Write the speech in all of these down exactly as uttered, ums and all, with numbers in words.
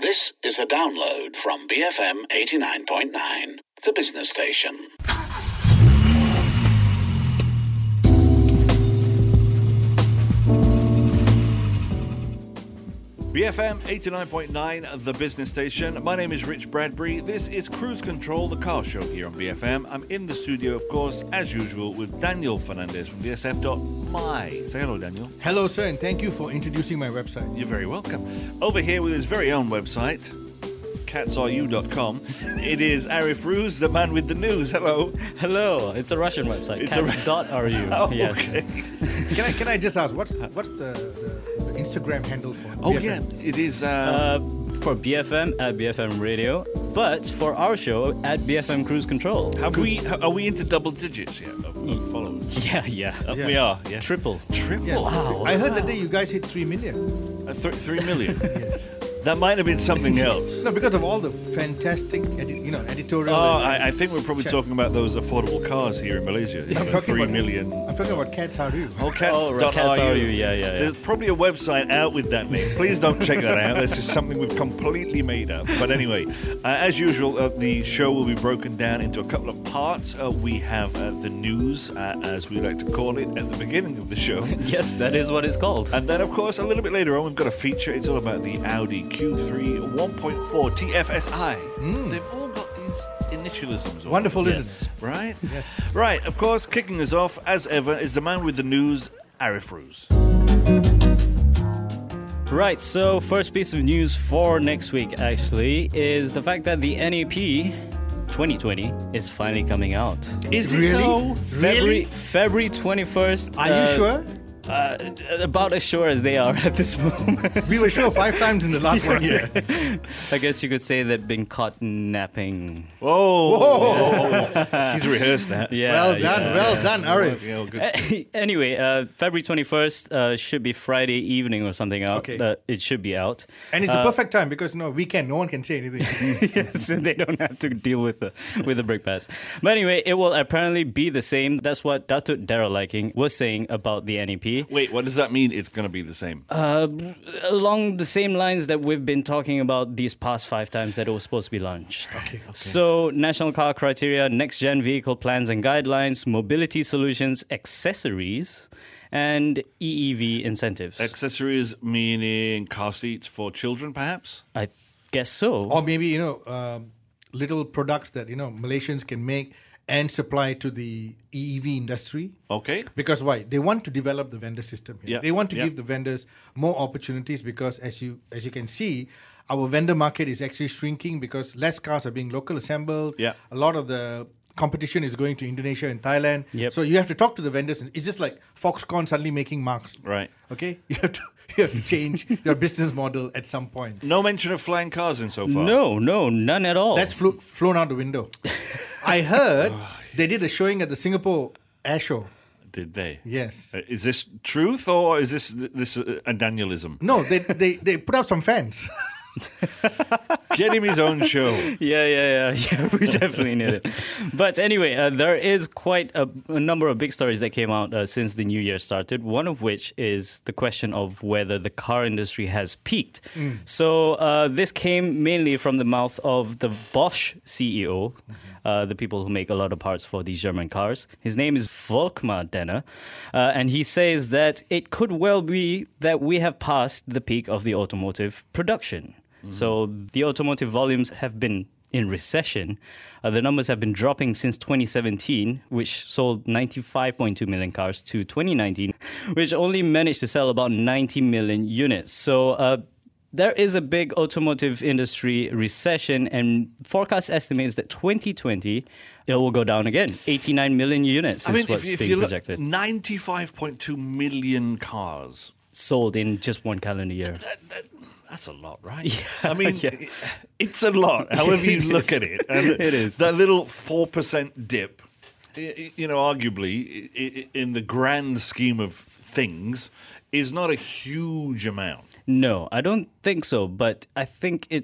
This is a download from B F M eighty-nine point nine, the business station. B F M eighty-nine point nine, the business station. My name is Rich Bradbury. This is Cruise Control, the car show here on B F M. I'm in the studio, of course, as usual, with Daniel Fernandez from D S F dot M Y. Say hello, Daniel. Hello, sir, and thank you for introducing my website. You're very welcome. Over here with his very own website, cats r u dot com. It is Arif Ruz, the man with the news. Hello. Hello. It's a Russian website. It's cats dot r u. Oh, yes. okay. Can I can I just ask what's what's the, the, the Instagram handle for? Oh, B F M? yeah. It is... Uh, Uh, for B F M at B F M Radio, but for our show at B F M Cruise Control. have we, are we into double digits yet of, of followers? Yeah, yeah. Uh, Yeah. We are, yeah. Triple. Triple? Yes. Wow. I heard that day you guys hit three million. Uh, th- three million? That might have been something else. No, because of all the fantastic, edi- you know, editorial. Oh, and- I, I think we're probably Chat. talking about those affordable cars here in Malaysia. You I'm know, talking three about- million. I'm talking about Cats Are You. Oh, cats. Oh, right, dot Cats R U. R U, yeah, yeah, yeah. There's probably a website out with that name. Please don't check that out. That's just something we've completely made up. But anyway, uh, as usual, uh, the show will be broken down into a couple of parts. Uh, we have uh, the news, uh, as we like to call it, at the beginning of the show. Yes, that is what it's called. And then, of course, a little bit later on, we've got a feature. It's all about the Audi Q three one point four T F S I. They've all got these initialisms. all Wonderful, over. isn't it? Right? Yes. Right, of course, kicking us off, as ever, is the man with the news, Arif Ruz. Right, so first piece of news for next week, actually, is the fact that the N A P twenty twenty is finally coming out. Is Really? it though? February, Really? February twenty-first. Are you sure? Uh, about as sure as they are at this moment. We were sure five times in the last one. Yeah. I guess you could say they've been caught napping. Whoa! He's rehearsed that. Yeah. Well done, yeah. well done, Arif. Yeah, well, good. Anyway, uh, February twenty-first uh, should be Friday evening or something out. Okay. Uh, it should be out. And it's the perfect time because no weekend, no one can say anything. So they don't have to deal with the with the brake pads. But anyway, it will apparently be the same. That's what Datuk Daryl Liking was saying about the N E P. Wait, what does that mean? It's going to be the same. Uh, along the same lines that we've been talking about these past five times that it was supposed to be launched. Okay, okay. So, national car criteria, next-gen vehicle plans and guidelines, mobility solutions, accessories, and E E V incentives. Accessories meaning car seats for children, perhaps? I th- guess so. Or maybe, you know, um, little products that, you know, Malaysians can make and supply to the E E V industry. Okay. Because why? They want to develop the vendor system here. Yeah, They want to yeah. give the vendors more opportunities because as you as you can see, our vendor market is actually shrinking because less cars are being local assembled. Yeah. A lot of the competition is going to Indonesia and Thailand. Yep. So you have to talk to the vendors. It's just like Foxconn suddenly making marks. Right. Okay? You have to you have to change your business model at some point. No mention of flying cars in so far. No, no, none at all. That's flew, flown out the window. I heard they did a showing at the Singapore Air Show. Did they? Yes. Uh, is this truth or is this this uh, a Danielism? No, they, they, they put up some fans. Get him his own show. Yeah, yeah, yeah, yeah. We definitely need it. But anyway, uh, there is quite a, a number of big stories that came out uh, since the new year started. One of which is the question of whether the car industry has peaked. Mm. So uh, this came mainly from the mouth of the Bosch C E O, uh, the people who make a lot of parts for these German cars. His name is Volkmar Denner, uh, and he says that it could well be that we have passed the peak of the automotive production. So the automotive volumes have been in recession. Uh, the numbers have been dropping since twenty seventeen, which sold ninety-five point two million cars, to twenty nineteen, which only managed to sell about ninety million units. So uh, there is a big automotive industry recession, and forecast estimates that twenty twenty it will go down again. eighty-nine million units I is mean, what's if, if being you look, projected. ninety-five point two million cars. Sold in just one calendar year. That, that, that's a lot, right? Yeah, I mean, yeah. it- it's a lot, however you It look is. at it. And It is. That little four percent dip, i- i- you know, arguably, i- i- in the grand scheme of things, is not a huge amount. No, I don't think so. But I think it's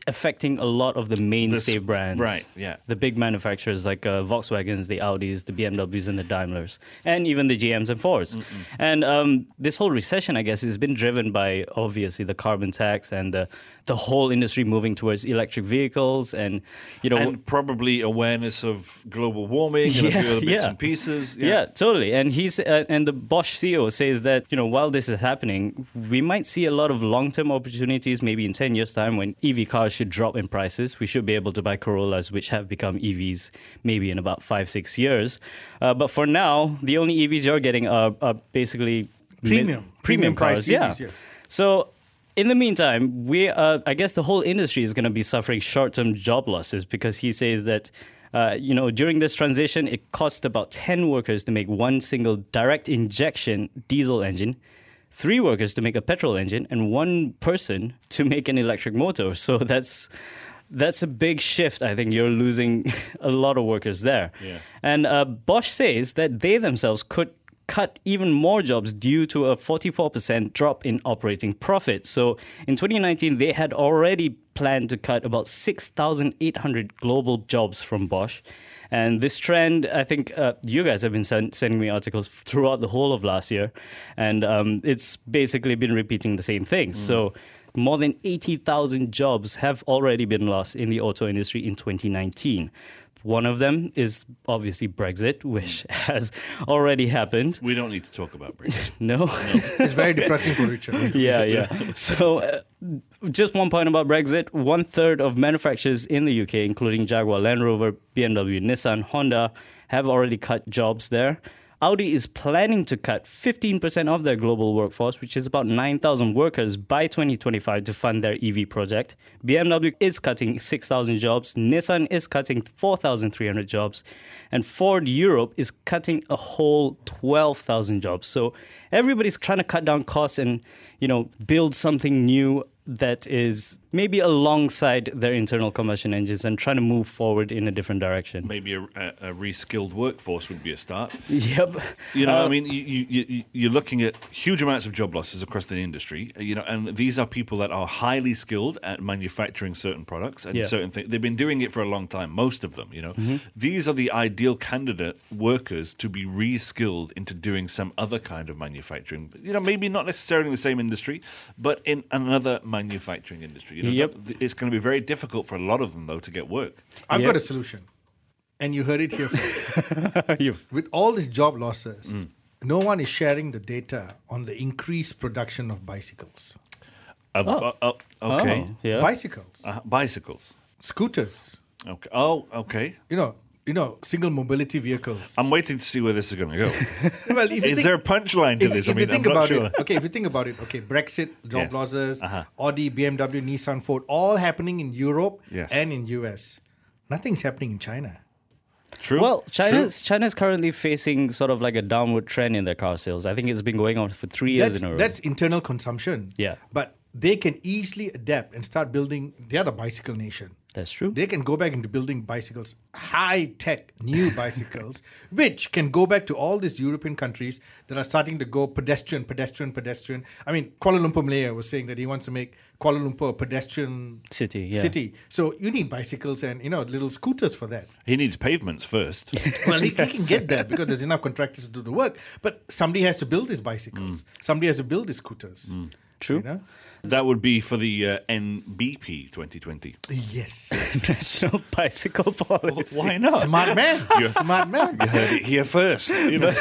affecting a lot of the mainstay This- brands. right, yeah. The big manufacturers like uh, Volkswagens, the Audis, the B M Ws and the Daimlers, and even the G Ms and Fords. Mm-mm. And um, this whole recession, I guess, has been driven by, obviously, the carbon tax and the, the whole industry moving towards electric vehicles and, you know... And probably awareness of global warming and a few other bits yeah. and pieces. Yeah, totally. And he's uh, and the Bosch C E O says that, you know, while this is happening, we might see a lot of long-term opportunities. Maybe in ten years' time, when E V cars should drop in prices, we should be able to buy Corollas, which have become E Vs, maybe in about five, six years. Uh, but for now, the only E Vs you're getting are, are basically Premium. mid- premium Premium cars. priced Yeah. E Vs, yes. So. In the meantime, we uh, I guess the whole industry is going to be suffering short-term job losses because he says that, uh, you know, during this transition, it cost about ten workers to make one single direct injection diesel engine, three workers to make a petrol engine, and one person to make an electric motor. So that's that's a big shift. I think you're losing a lot of workers there. Yeah. And uh, Bosch says that they themselves could cut even more jobs due to a forty-four percent drop in operating profit. So in twenty nineteen, they had already planned to cut about six thousand eight hundred global jobs from Bosch. And this trend, I think uh, you guys have been send- sending me articles throughout the whole of last year. And um, it's basically been repeating the same thing. Mm. So more than eighty thousand jobs have already been lost in the auto industry in twenty nineteen. One of them is obviously Brexit, which has already happened. We don't need to talk about Brexit. No? It's very depressing for Richard. yeah, yeah. So uh, just one point about Brexit. One third of manufacturers in the U K, including Jaguar, Land Rover, B M W, Nissan, Honda, have already cut jobs there. Audi is planning to cut fifteen percent of their global workforce, which is about nine thousand workers, by twenty twenty-five to fund their E V project. B M W is cutting six thousand jobs. Nissan is cutting four thousand three hundred jobs. And Ford Europe is cutting a whole twelve thousand jobs. So everybody's trying to cut down costs and, you know, build something new that is maybe alongside their internal combustion engines and trying to move forward in a different direction. Maybe a, a, a reskilled workforce would be a start. Yep. You know, Uh, I mean, you, you, you, you're looking at huge amounts of job losses across the industry, you know, and these are people that are highly skilled at manufacturing certain products and Yeah. certain things. They've been doing it for a long time, most of them, you know. Mm-hmm. These are the ideal candidate workers to be reskilled into doing some other kind of manufacturing. You know, maybe not necessarily in the same industry, but in another manufacturing industry. You know, Yep. that- it's going to be very difficult for a lot of them, though, to get work. I've Yeah. got a solution. And you heard it here first. You- With all these job losses, no one is sharing the data on the increased production of bicycles. Uh, Oh. uh, uh, okay. Oh, yeah. Bicycles, Uh, bicycles. scooters, Okay. Oh, okay. you know, you know, single mobility vehicles. I'm waiting to see where this is going to go. Well, if you Is think, there a punchline to if, this? if I mean, you think I'm not about sure. it, okay, if you think about it, okay, Brexit, job Yes. losses, Uh-huh. Audi, B M W, Nissan, Ford, all happening in Europe Yes. and in U S. Nothing's happening in China. True. Well, China's China's currently facing sort of like a downward trend in their car sales. I think it's been going on for three years That's, in a row. that's internal consumption. Yeah. But they can easily adapt and start building. They are the bicycle nation. That's true. They can go back into building bicycles, high-tech new bicycles, which can go back to all these European countries that are starting to go pedestrian, pedestrian, pedestrian. I mean, Kuala Lumpur Mayor was saying that he wants to make Kuala Lumpur a pedestrian City, yeah. city. So you need bicycles and, you know, little scooters for that. he needs pavements first. Well, he, he can get that because there's enough contractors to do the work. But somebody has to build these bicycles. Somebody has to build these scooters. True. You know? That would be for the uh, N B P twenty twenty. Yes. National bicycle policy. Why not? Smart man. Smart man. You heard it here first. You know?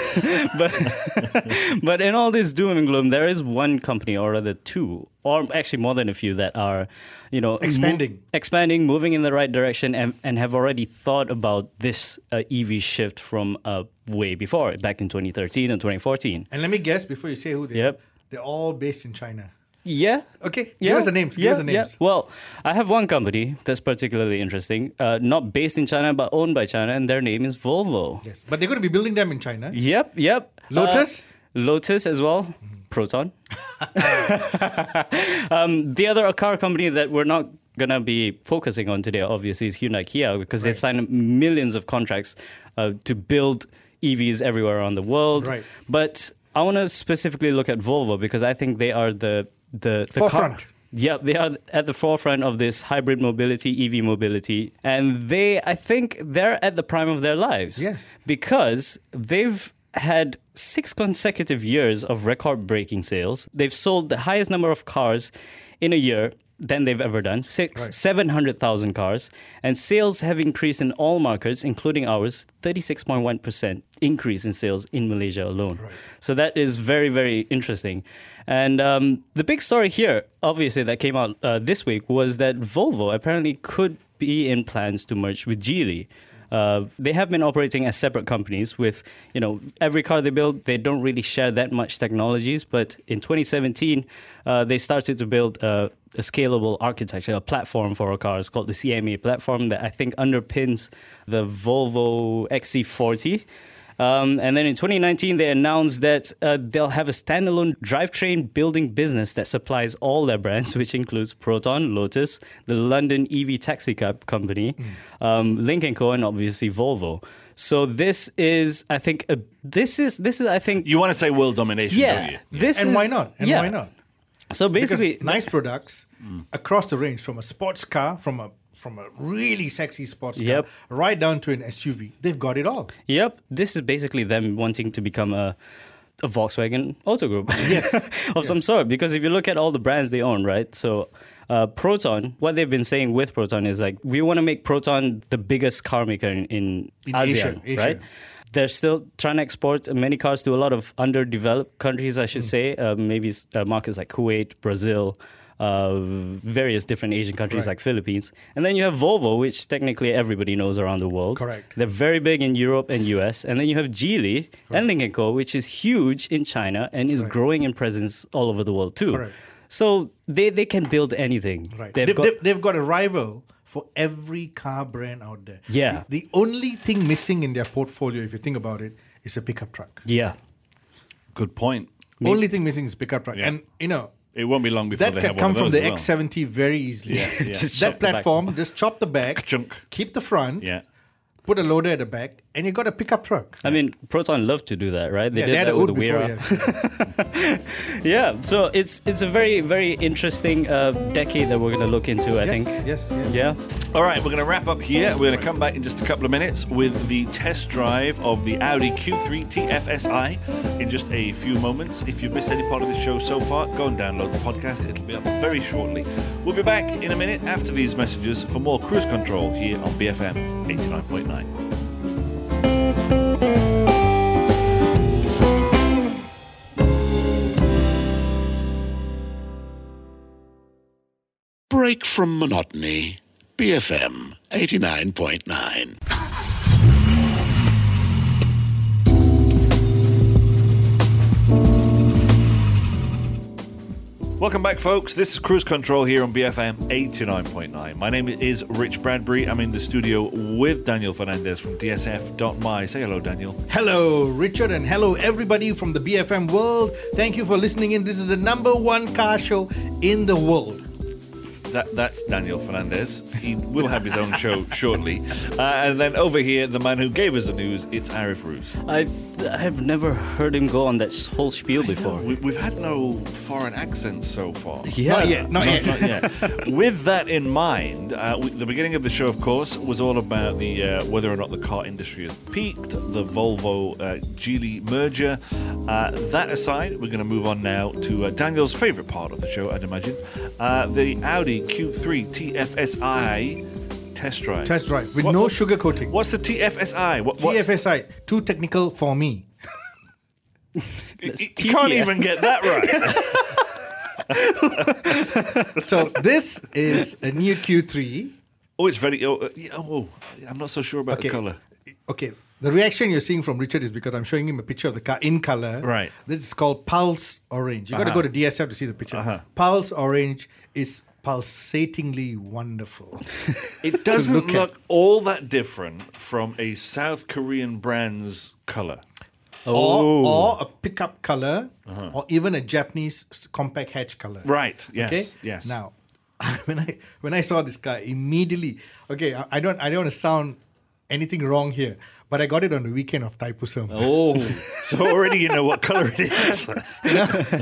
But in all this doom and gloom, there is one company, or rather two, or actually more than a few, that are, you know, Expanding. expanding, moving in the right direction, and, and have already thought about this uh, E V shift from uh, way before, back in twenty thirteen and twenty fourteen. And let me guess before you say who they Yep. are. They're all based in China. Yeah. Okay, Yeah. give us the names. Give yeah, us the names. Yeah. Well, I have one company that's particularly interesting, uh, not based in China, but owned by China, and their name is Volvo. Yes, but they're going to be building them in China. Yep, yep. Lotus? Uh, Lotus as well. Proton. um, the other car company that we're not going to be focusing on today, obviously, is Hyundai Kia, because they've Right. signed millions of contracts uh, to build E Vs everywhere around the world. Right. But I want to specifically look at Volvo because I think they are the the, the Forefront. Car, Yep, they are at the forefront of this hybrid mobility, E V mobility. And they, I think, they're at the prime of their lives. Yes. Because they've had six consecutive years of record-breaking sales. They've sold the highest number of cars in a year than they've ever done, six, Right. seven hundred thousand cars. And sales have increased in all markets, including ours, thirty-six point one percent increase in sales in Malaysia alone. Right. So that is very, very interesting. And um, the big story here, obviously, that came out uh, this week was that Volvo apparently could be in plans to merge with Geely. Uh, they have been operating as separate companies with, you know, every car they build, they don't really share that much technologies. But in twenty seventeen, uh, they started to build a, a scalable architecture, a platform for our cars called the C M A platform that I think underpins the Volvo X C forty. Um, and then in twenty nineteen, they announced that uh, they'll have a standalone drivetrain building business that supplies all their brands, which includes Proton, Lotus, the London E V taxi cab company, mm. um, Lynk and Co, and obviously Volvo. So this is, I think, a, this is this is, I think, You want to say world domination, yeah, don't you? this And is why not? And yeah. why not? So basically, Because nice products across the range, from a sports car, from a from a really sexy sports car, Yep. right down to an S U V. They've got it all. Yep, this is basically them wanting to become a, a Volkswagen Auto Group of some sort. Because if you look at all the brands they own, right? So uh, Proton, what they've been saying with Proton is like, we want to make Proton the biggest car maker in, in, In ASEAN, Asia, Asia. right? They're still trying to export many cars to a lot of underdeveloped countries, I should say. Uh, maybe uh, markets like Kuwait, Brazil, uh, various different Asian countries Right. like Philippines. And then you have Volvo, which technically everybody knows around the world. Correct. They're very big in Europe and U S. And then you have Geely and Lynk and Co, which is huge in China and is Right. growing in presence all over the world too. Correct. So they, they can build anything. Right. They've They've, got, they've, they've got a rival for every car brand out there. Yeah. The, the only thing missing in their portfolio, if you think about it, is a pickup truck. yeah. Good point. Only thing missing is pickup truck. Yeah. And, you know, It won't be long before that they can have come one of from those the as well. X seventy very easily. Yeah, yeah. Just chop That the back. platform, just chop the back, Chunk. keep the front, Yeah. put a loader at the back, and you got a pickup truck. I mean, Proton love to do that, right? They yeah, did they had that a with Oud the before. Wira. Yeah. Yeah, so it's it's a very, very interesting uh, decade that we're going to look into, I yes, think. yes, yes. Yeah. All right, we're going to wrap up here. We're going to come back in just a couple of minutes with the test drive of the Audi Q three T F S I in just a few moments. If you've missed any part of the show so far, go and download the podcast. It'll be up very shortly. We'll be back in a minute after these messages for more Cruise Control here on B F M eighty-nine point nine. Break from monotony. B F M eighty-nine point nine. Welcome back, folks. This is Cruise Control here on B F M eighty-nine point nine. My name is Rich Bradbury. I'm in the studio with Daniel Fernandez from D S F dot M Y. Say hello, Daniel. Hello, Richard, and hello, everybody from the B F M world. Thank you for listening in. This is the number one car show in the world. That, that's Daniel Fernandez. He will have his own show shortly. Uh, and then over here, the man who gave us the news, it's Arif Ruz. I've, I've never heard him go on that whole spiel before. We, we've had no foreign accents so far. Yeah. Not yet, not yet. Not yet. With that in mind, uh, we, the beginning of the show, of course, was all about the uh, whether or not the car industry has peaked, the Volvo uh, Geely merger. Uh, that aside, we're going to move on now to uh, Daniel's favourite part of the show, I'd imagine, uh, the Audi Q three T F S I test drive. Test drive with What- no what- sugar coating. What's the T F S I? What, what's- T F S I, too technical for me. You, That's you T T can't F. even get that right. So this is a new Q three. Oh, it's very. Oh, uh, yeah, oh, I'm not so sure about Okay. the color. Okay, the reaction you're seeing from Richard is because I'm showing him a picture of the car in color. Right. This is called Pulse Orange. You got to Uh-huh. go to D S F to see the picture. Uh-huh. Pulse Orange is pulsatingly wonderful. It doesn't look look, at. all that different from a South Korean brand's color. or, Oh. or a pickup color, or even a Japanese s- compact hatch color. Uh-huh. Right. Yes. Okay. Yes. Now, when I when I saw this car, immediately, okay, I, I don't I don't want to sound anything wrong here, but I got it on the weekend of Thaipusam. Oh, so already you know what color it is. You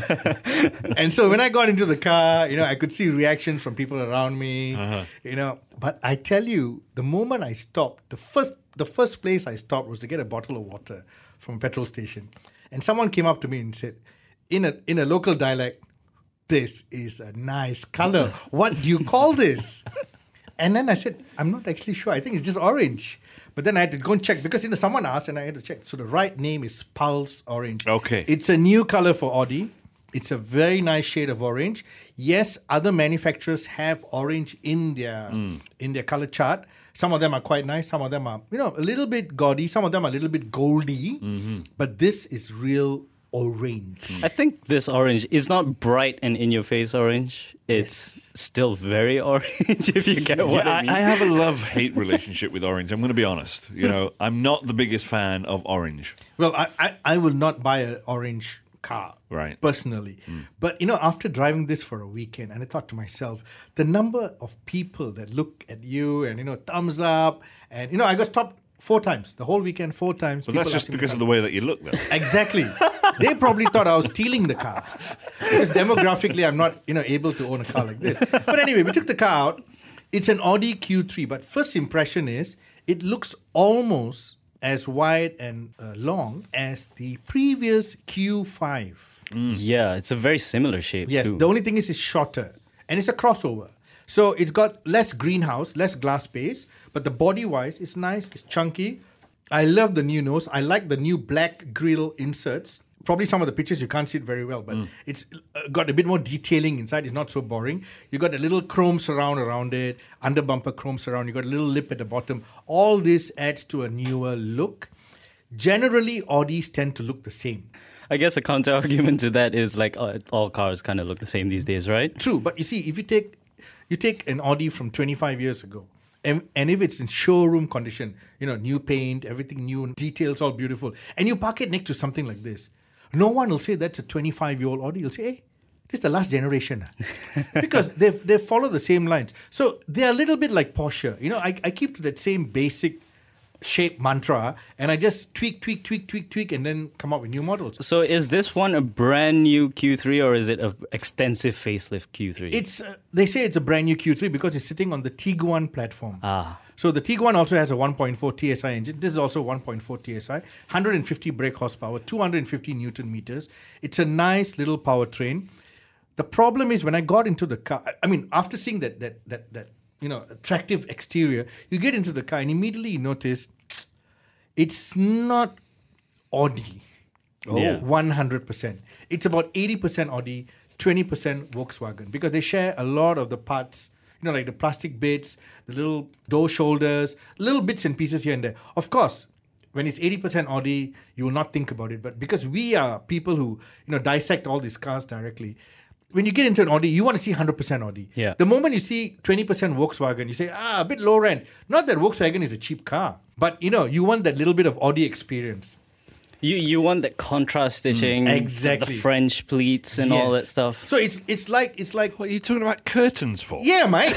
know? And so when I got into the car, you know, I could see reactions from people around me, Uh-huh. you know. But I tell you, the moment I stopped, the first the first place I stopped was to get a bottle of water from a petrol station. And someone came up to me and said, in a in a local dialect, "This is a nice color. What do you call this?" And then I said, "I'm not actually sure. I think it's just orange." But then I had to go and check because, you know, someone asked and I had to check. So the right name is Pulse Orange. Okay. It's a new color for Audi. It's a very nice shade of orange. Yes, other manufacturers have orange in their in their color chart. Some of them are quite nice. Some of them are, you know, a little bit gaudy. Some of them are a little bit goldy. But this is real orange. I think this orange is not bright and in-your-face orange. It's still very orange, if you get what Yeah, I I, mean. I have a love-hate relationship with orange. I'm going to be honest. You know, I'm not the biggest fan of orange. Well, I, I, I will not buy an orange car, Right. personally. But, you know, after driving this for a weekend, and I thought to myself, the number of people that look at you and, you know, thumbs up, and, you know, I got stopped four times, the whole weekend, four times. But that's People just asking me because of how- the way that you look, though. Exactly. They probably thought I was stealing the car. Because demographically, I'm not, you know, able to own a car like this. But anyway, we took the car out. It's an Audi Q three, but first impression is it looks almost as wide and uh, long as the previous Q five. Yeah, it's a very similar shape Yes, too. the only thing is it's shorter and it's a crossover. So it's got less greenhouse, less glass space, but the body-wise, it's nice, it's chunky. I love the new nose. I like the new black grille inserts. Probably some of the pictures you can't see it very well, but it's uh, got a bit more detailing inside. It's not so boring. You got a little chrome surround around it, under bumper chrome surround. You got a little lip at the bottom. All this adds to a newer look. Generally, Audis tend to look the same. I guess a counter argument to that is like uh, all cars kind of look the same these days, right? True, but you see, if you take you take an Audi from twenty-five years ago, and, and if it's in showroom condition, you know, new paint, everything new, details all beautiful, and you park it next to something like this, no one will say that's a twenty-five-year-old Audi. You'll say, hey, this is the last generation. Because they they follow the same lines. So they're a little bit like Porsche. You know, I, I keep to that same basic shape mantra, and I just tweak, tweak, tweak, tweak, tweak, and then come up with new models. So is this one a brand new Q three or is it an extensive facelift Q three? It's uh, they say it's a brand new Q three because it's sitting on the Tiguan platform. Ah. So the Tiguan also has a one point four T S I engine. This is also one point four T S I, one hundred fifty brake horsepower, two hundred fifty newton meters. It's a nice little powertrain. The problem is when I got into the car, I- I mean, after seeing that that that that you know attractive exterior, you get into the car and immediately you notice it's not Audi. Yeah. one hundred percent. It's about eighty percent Audi, twenty percent Volkswagen because they share a lot of the parts, you know, like the plastic bits, the little door shoulders, little bits and pieces here and there. Of course, when it's eighty percent Audi, you will not think about it. But because we are people who, you know, dissect all these cars directly, when you get into an Audi, you want to see one hundred percent Audi. Yeah. The moment you see twenty percent Volkswagen, you say, ah, a bit low rent. Not that Volkswagen is a cheap car, but, you know, you want that little bit of Audi experience. You you want that contrast stitching, exactly. the French pleats and all Yes. that stuff. So it's it's like it's like What are you talking about curtains for? yeah, mate.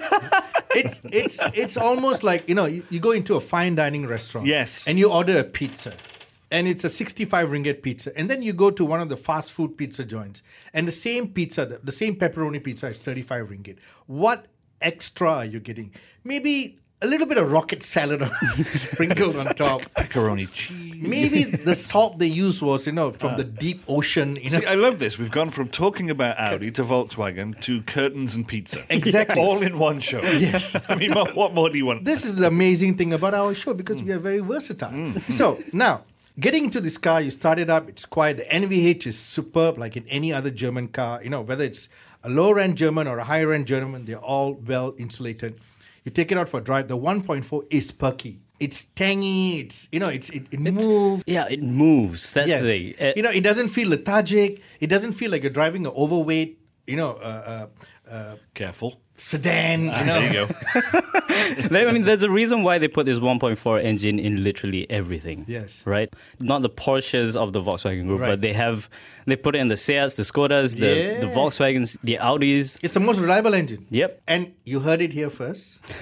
it's it's it's almost like, you know, you, you go into a fine dining restaurant. Yes. And you order a pizza. And it's a sixty-five ringgit pizza. And then you go to one of the fast food pizza joints. And the same pizza, the, the same pepperoni pizza is thirty-five ringgit. What extra are you getting? Maybe a little bit of rocket salad on- sprinkled on top. Pepperoni cheese. Maybe the salt they used was, you know, from the deep ocean. You know. See, I love this. We've gone from talking about Audi to Volkswagen to curtains and pizza. Exactly. All in one show. Yes. I mean, what, what more do you want? This is the amazing thing about our show because we are very versatile. So now, getting into this car, you start it up, it's quiet. The N V H is superb, like in any other German car. You know, whether it's a lower-end German or a higher-end German, they're all well insulated. You take it out for a drive. The one point four is perky. It's tangy. It's you know, it's it, it moves. Yeah, it moves. That's Yes. the thing. Uh, You know, it doesn't feel lethargic. It doesn't feel like you're driving an overweight, you know, uh, uh, uh, Careful. sedan. You know, There you go. There- I mean, there's a reason why they put this one point four engine in literally everything. Yes. Right? Not the Porsches of the Volkswagen Group, Right. but they have, they put it in the Seats, the Skodas, the, the Yeah. Volkswagens, the Audis. It's the most reliable engine. Yep. And you heard it here first.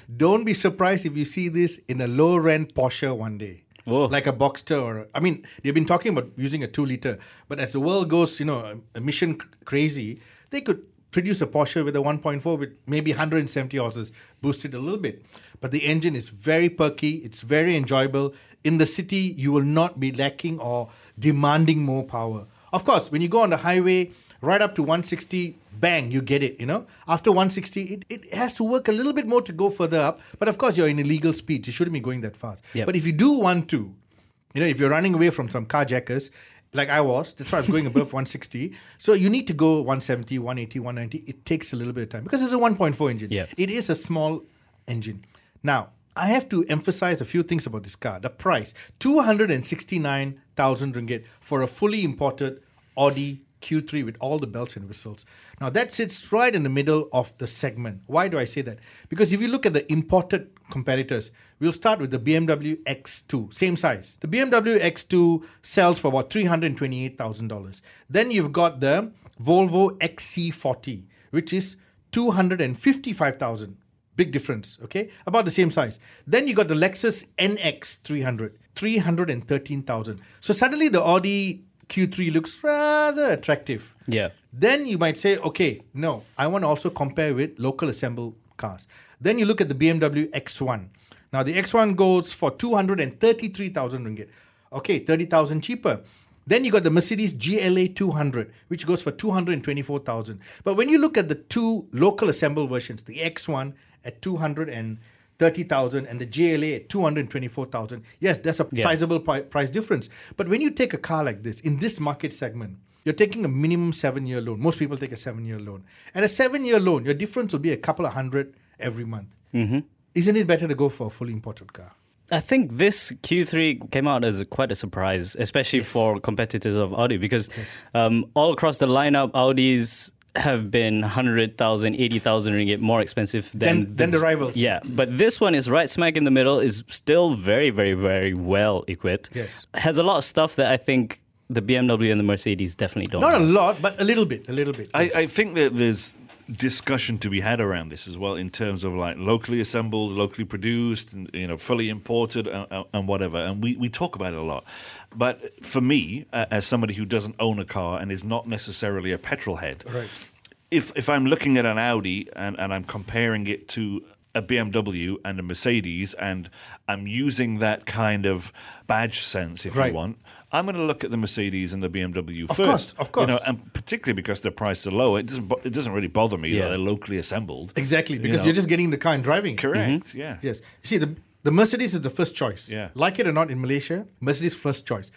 Don't be surprised if you see this in a low-rent Porsche one day. Whoa. Like a Boxster or, I mean, they've been talking about using a two liter, but as the world goes, you know, emission crazy, they could produce a Porsche with a one point four with maybe one hundred seventy horses, boosted a little bit. But the engine is very perky, it's very enjoyable. In the city, you will not be lacking or demanding more power. Of course, when you go on the highway, right up to one sixty, bang, you get it, you know. After one sixty, it, it has to work a little bit more to go further up. But of course, you're in illegal speed. You shouldn't be going that fast. Yep. But if you do want to, you know, if you're running away from some carjackers, like I was, that's why I was going above one sixty. So you need to go one seventy, one eighty, one ninety. It takes a little bit of time because it's a one point four engine. Yep. It is a small engine. Now, I have to emphasize a few things about this car. The price, two hundred sixty-nine thousand ringgit for a fully imported Audi Q three with all the bells and whistles. Now that sits right in the middle of the segment. Why do I say that? Because if you look at the imported competitors, we'll start with the B M W X two, same size. The B M W X two sells for about three hundred twenty-eight thousand dollars. Then you've got the Volvo X C forty, which is two hundred fifty-five thousand dollars. Big difference, okay? About the same size. Then you got the Lexus N X three hundred, three hundred thirteen thousand dollars. So suddenly the Audi Q three looks rather attractive. Yeah. Then you might say, okay, no, I want to also compare with local assembled cars. Then you look at the B M W X one. Now the X one goes for two hundred thirty-three thousand ringgit. Okay, thirty thousand cheaper. Then you got the Mercedes G L A two hundred, which goes for two hundred twenty-four thousand. But when you look at the two local assembled versions, the X one at two hundred thirty thousand and the G L A at two hundred twenty-four thousand, yes, there's a Yeah. sizable pri- price difference. But when you take a car like this, in this market segment, you're taking a minimum seven-year loan. Most people take a seven-year loan. And a seven-year loan, your difference will be a couple of hundred every month. Mm-hmm. Isn't it better to go for a fully imported car? I think this Q three came out as a, quite a surprise, especially for competitors of Audi, because um, all across the lineup, Audis have been one hundred thousand, eighty thousand ringgit more expensive than, Than- than the rivals. Yeah, but this one is right smack in the middle, is still very, very, very well equipped. Yes. Has a lot of stuff that I think the B M W and the Mercedes definitely don't Not a have. lot, but a little bit, a little bit. I, I think that there's discussion to be had around this as well in terms of like locally assembled, locally produced, and, you know, fully imported and, and whatever. And we, we talk about it a lot. But for me, uh, as somebody who doesn't own a car and is not necessarily a petrol head, Right. if if I'm looking at an Audi and, and I'm comparing it to a B M W and a Mercedes and I'm using that kind of badge sense, if Right. you want, I'm going to look at the Mercedes and the B M W Of first. course, of course. You know, and particularly because their prices are low, it doesn't bo- it doesn't really bother me Yeah. that they're locally assembled. Exactly, You because know. you're just getting the car and driving it. Correct. Yeah. Yes. You see, the the Mercedes is the first choice. Yeah. Like it or not, in Malaysia, Mercedes first choice.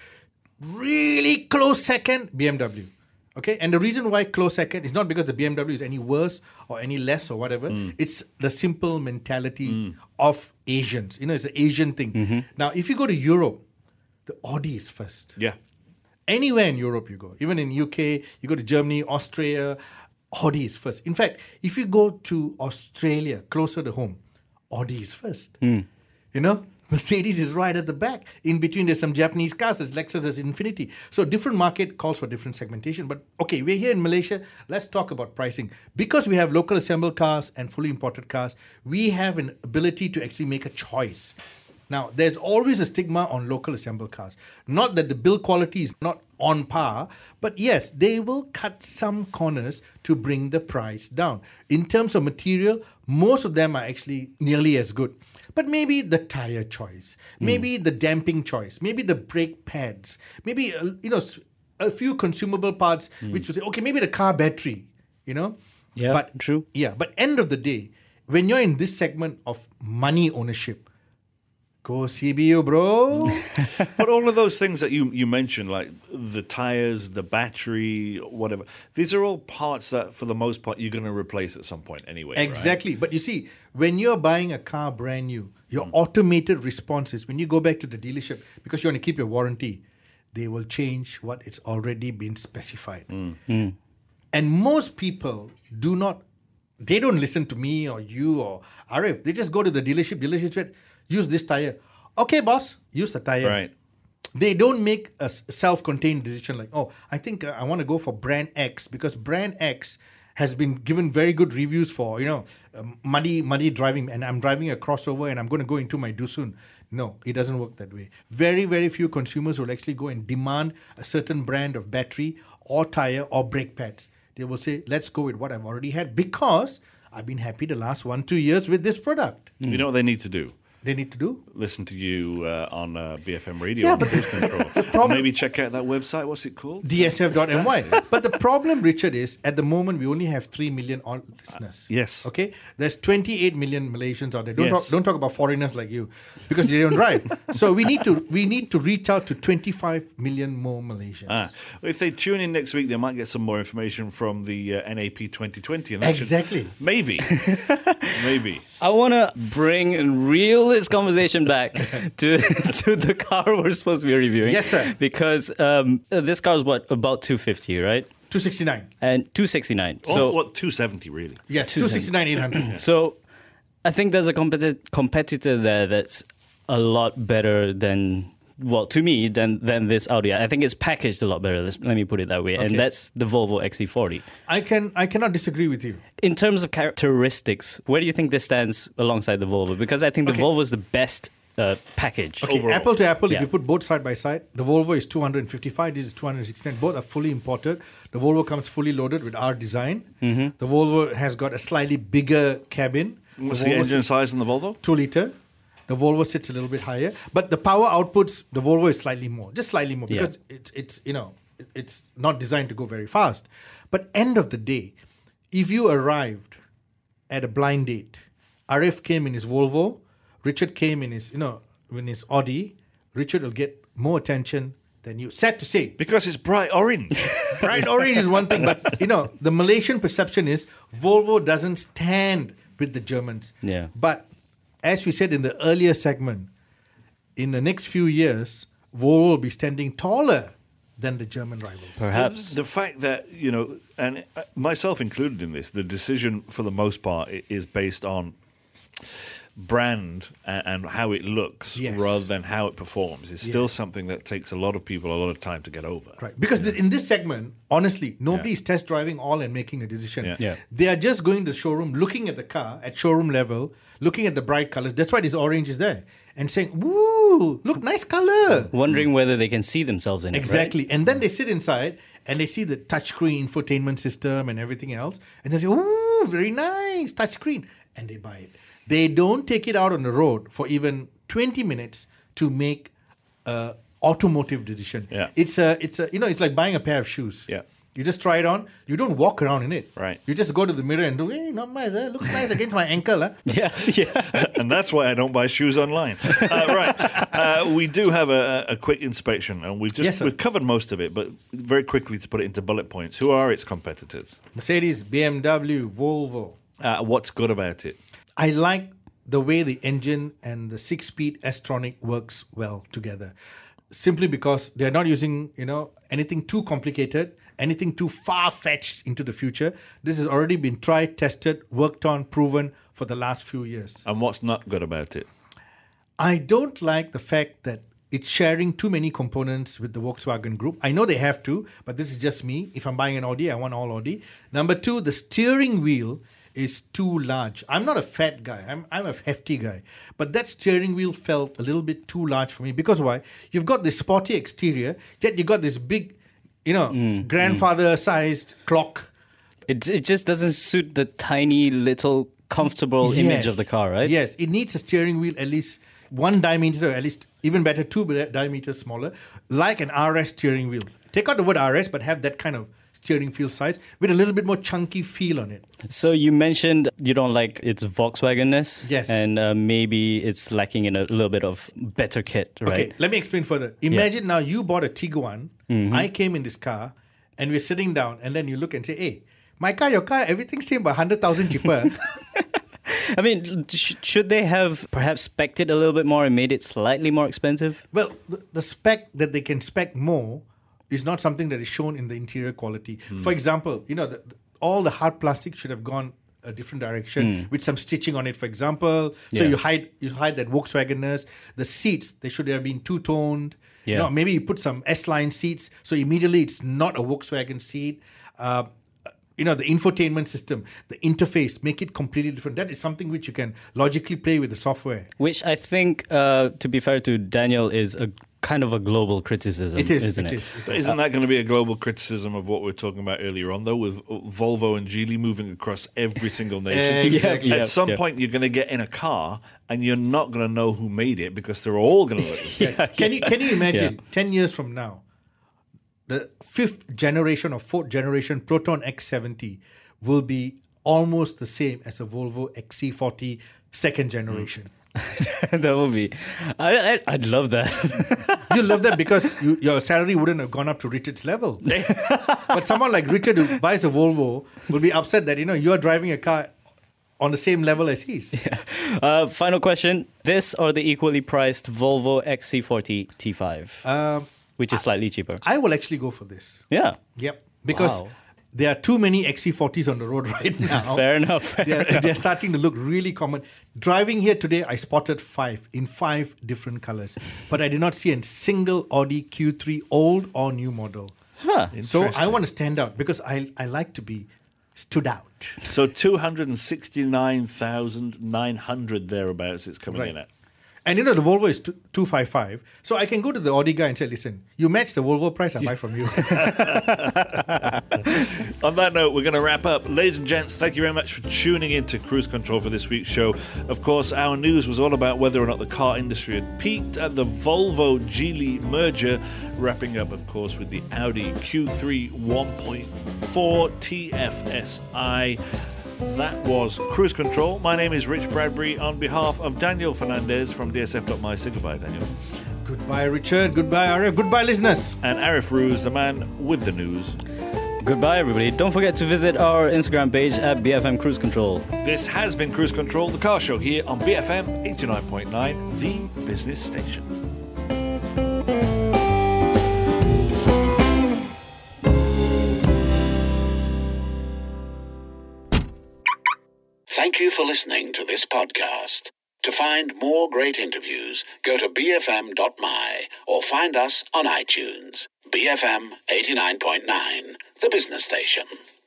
Really close second, B M W. Okay, and the reason why close second is not because the B M W is any worse or any less or whatever. Mm. It's the simple mentality of Asians. You know, it's an Asian thing. Mm-hmm. Now, if you go to Europe, the Audi is first. Yeah. Anywhere in Europe you go, even in U K, you go to Germany, Austria, Audi is first. In fact, if you go to Australia, closer to home, Audi is first. You know, Mercedes is right at the back. In between, there's some Japanese cars. There's Lexus, there's Infiniti. So different market calls for different segmentation. But okay, we're here in Malaysia. Let's talk about pricing. Because we have local assembled cars and fully imported cars, we have an ability to actually make a choice. Now, there's always a stigma on local assembled cars. Not that the build quality is not on par, but yes, they will cut some corners to bring the price down. In terms of material, most of them are actually nearly as good. But maybe the tire choice, maybe the damping choice, maybe the brake pads, maybe, uh, you know, s- a few consumable parts, which will say, okay, maybe the car battery, you know? Yeah, but, true. Yeah, but end of the day, when you're in this segment of money ownership, go C B U, bro. But all of those things that you, you mentioned, like the tires, the battery, whatever, these are all parts that, for the most part, you're going to replace at some point anyway. right? Exactly. But you see, when you're buying a car brand new, your automated response is when you go back to the dealership, because you want to keep your warranty, they will change what it's already been specified. And most people do not, they don't listen to me or you or Arif. They just go to the dealership, dealership said, use this tire. Okay, boss, use the tire. Right. They don't make a s- self-contained decision like, oh, I think uh, I want to go for brand X because brand X has been given very good reviews for, you know, um, muddy, muddy driving, and I'm driving a crossover and I'm going to go into my Dusun. No, it doesn't work that way. Very, very few consumers will actually go and demand a certain brand of battery or tire or brake pads. They will say, let's go with what I've already had because I've been happy the last one, two years with this product. You know what they need to do? They need to do? Listen to you uh, on uh, B F M radio Yeah, on but Cruise Control. problem- Maybe check out that website. What's it called? D S F dot M Y. But the problem, Richard, is at the moment we only have three million all listeners. Uh, yes. Okay? There's twenty-eight million Malaysians out there. Don't, Yes. talk, don't talk about foreigners like you because they don't drive. So we need to we need to reach out to twenty-five million more Malaysians. Ah, if they tune in next week, they might get some more information from the uh, N A P twenty twenty. And that should- Exactly. maybe. Maybe. I want to bring and reel this conversation back to to the car we're supposed to be reviewing. Yes, sir. Because um, uh, this car is what, about two fifty, right? two sixty-nine. And two sixty-nine. So, So what, two seventy really? Yes, two sixty-nine, eight hundred. So I think there's a competi- competitor there that's a lot better than, well, to me, than than this Audi. I think it's packaged a lot better, let's, let me put it that way. Okay. And that's the Volvo X C forty. I can I cannot disagree with you. In terms of characteristics, where do you think this stands alongside the Volvo? Because I think the Okay. Volvo is the best uh, package. Okay, Overall. apple to apple, Yeah. if you put both side by side, the Volvo is two hundred fifty-five, this is two hundred sixty-nine. Both are fully imported. The Volvo comes fully loaded with our design. Mm-hmm. The Volvo has got a slightly bigger cabin. What's The the Volvo engine sits size in the Volvo? two liter. The Volvo sits a little bit higher, but the power outputs, the Volvo is slightly more, just slightly more, Yeah. because it's it's you know it- it's not designed to go very fast. But end of the day, if you arrived at a blind date, Arif came in his Volvo, Richard came in his you know in his Audi, Richard will get more attention than you. Sad to say, Because it's bright orange. bright orange is one thing, but you know the Malaysian perception is Volvo doesn't stand with the Germans. Yeah. But as we said in the earlier segment, in the next few years, Volvo will be standing taller than the German rivals. Perhaps. The, the fact that, you know, and uh, myself included in this, the decision for the most part i- is based on brand and, and how it looks Yes. rather than how it performs is still Yes. something that takes a lot of people a lot of time to get over. Right. Because th- in this segment, honestly, nobody Yeah. is test driving all and making a decision. Yeah. Yeah. They are just going to the showroom, looking at the car at showroom level, looking at the bright colors. That's why this orange is there. And saying, woo, look, nice color. Wondering whether they can see themselves in Exactly. And then they sit inside and they see the touchscreen infotainment system and everything else. And they say, ooh, very nice, touchscreen. And they buy it. They don't take it out on the road for even twenty minutes to make a automotive decision. Yeah. It's a, it's a, you know, it's like buying a pair of shoes. Yeah. You just try it on. You don't walk around in it. Right. You just go to the mirror and do, hey, not nice. Eh? Looks nice against my ankle. Huh? right? Yeah, yeah. And that's why I don't buy shoes online. Uh, right. Uh, we do have a, a quick inspection, and we've just Yes, sir. we've covered most of it, but very quickly to put it into bullet points. Who are its competitors? Mercedes, B M W, Volvo. Uh, what's good about it? I like the way the engine and the six-speed S-tronic works well together. Simply because they're not using, you know, anything too complicated, anything too far-fetched into the future. This has already been tried, tested, worked on, proven for the last few years. And what's not good about it? I don't like the fact that it's sharing too many components with the Volkswagen Group. I know they have to, but this is just me. If I'm buying an Audi, I want all Audi. Number two, the steering wheel is too large. I'm not a fat guy. I'm I'm a hefty guy. But that steering wheel felt a little bit too large for me. Because why? You've got this sporty exterior, yet you got this big, you know, grandfather-sized clock. It, it just doesn't suit the tiny little comfortable image Yes. of the car, right? Yes, it needs a steering wheel at least one diameter, at least even better, two diameters smaller, like an R S steering wheel. Take out the word R S, but have that kind of steering wheel size with a little bit more chunky feel on it. So you mentioned you don't like its Volkswagen-ness. Yes. And uh, maybe it's lacking in a little bit of better kit, right? Okay, let me explain further. Imagine now you bought a Tiguan, I came in this car, and we're sitting down, and then you look and say, hey, my car, your car, everything's same, but one hundred thousand cheaper. I mean, sh- should they have perhaps spec'd it a little bit more and made it slightly more expensive? Well, the, the spec that they can spec more is not something that is shown in the interior quality. For example, you know, the, the, all the hard plastic should have gone a different direction with some stitching on it, for example. So Yeah. you hide you hide that Volkswagen-ness. The seats, they should have been two-toned. You Yeah. know, maybe you put some S-line seats, so immediately it's not a Volkswagen seat. Uh, you know, the infotainment system, the interface, make it completely different. That is something which you can logically play with the software. Which I think, uh, to be fair to Daniel, is a kind of a global criticism, It is, isn't it it? is. It But is. isn't that going to be a global criticism of what we were talking about earlier on, though, with Volvo and Geely moving across every single nation? Exactly. At Yeah, some yeah. point, you're going to get in a car and you're not going to know who made it because they're all going to look the same. Yes. Can you can you imagine Yeah. ten years from now, the fifth generation or fourth generation Proton X seventy will be almost the same as a Volvo X C forty second generation. That would be. I, I, I'd love that. You love that because you, your salary wouldn't have gone up to Richard's level. But someone like Richard who buys a Volvo will be upset that, you know, you're driving a car on the same level as he's. Uh, final question: this or the equally priced Volvo X C forty T five, Um, which is slightly cheaper? I will actually go for this. Yeah. Yep. Because Wow. there are too many X C forties on the road right now. Fair enough. Fair They're, they're starting to look really common. Driving here today, I spotted five in five different colors, but I did not see a single Audi Q three old or new model. Huh. So I want to stand out because I, I like to be stood out. So two hundred sixty-nine thousand nine hundred thereabouts it's coming Right. in at. And you know, the Volvo is two, two fifty-five. So I can go to the Audi guy and say, listen, you match the Volvo price, I buy from you. On that note, we're going to wrap up. Ladies and gents, thank you very much for tuning in to Cruise Control for this week's show. Of course, our news was all about whether or not the car industry had peaked at the Volvo-Geely merger, wrapping up, of course, with the Audi Q three one point four T F S I. That was Cruise Control. My name is Rich Bradbury. On behalf of Daniel Fernandez from D S F dot my, say goodbye, Daniel. Goodbye, Richard. Goodbye, Arif. Goodbye, listeners. And Arif Ruse, the man with the news. Goodbye, everybody. Don't forget to visit our Instagram page at B F M Cruise Control. This has been Cruise Control, the car show here on B F M eighty-nine point nine, the business station. Thank you for listening to this podcast. To find more great interviews, go to B F M dot my or find us on iTunes. B F M eighty-nine point nine, the business station.